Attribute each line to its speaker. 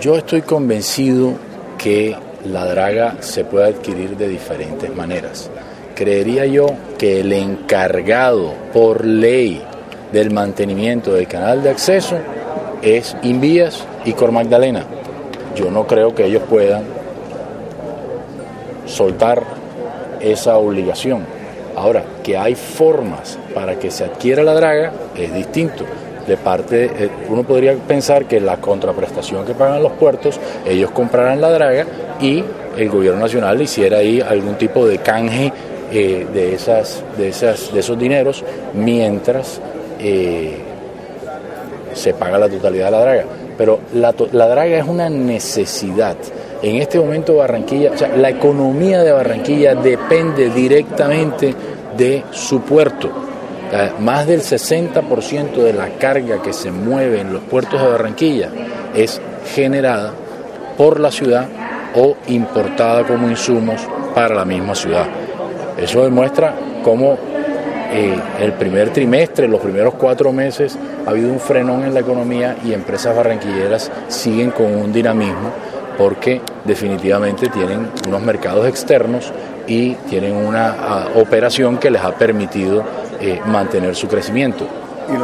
Speaker 1: Yo estoy convencido que la draga se puede adquirir de diferentes maneras. Creería yo que el encargado por ley del mantenimiento del canal de acceso es Invías y Cor Magdalena. Yo no creo que ellos puedan soltar esa obligación. Ahora, que hay formas para que se adquiera la draga es distinto. De parte, uno podría pensar que la contraprestación que pagan los puertos, ellos compraran la draga y el gobierno nacional hiciera ahí algún tipo de canje de esos dineros mientras se paga la totalidad de la draga. Pero la draga es una necesidad. En este momento Barranquilla, o sea, la economía de Barranquilla depende directamente de su puerto. Más del 60% de la carga que se mueve en los puertos de Barranquilla es generada por la ciudad o importada como insumos para la misma ciudad. Eso demuestra cómo el primer trimestre, los primeros 4 meses, ha habido un frenón en la economía y empresas barranquilleras siguen con un dinamismo porque definitivamente tienen unos mercados externos y tienen una operación que les ha permitido mantener su crecimiento.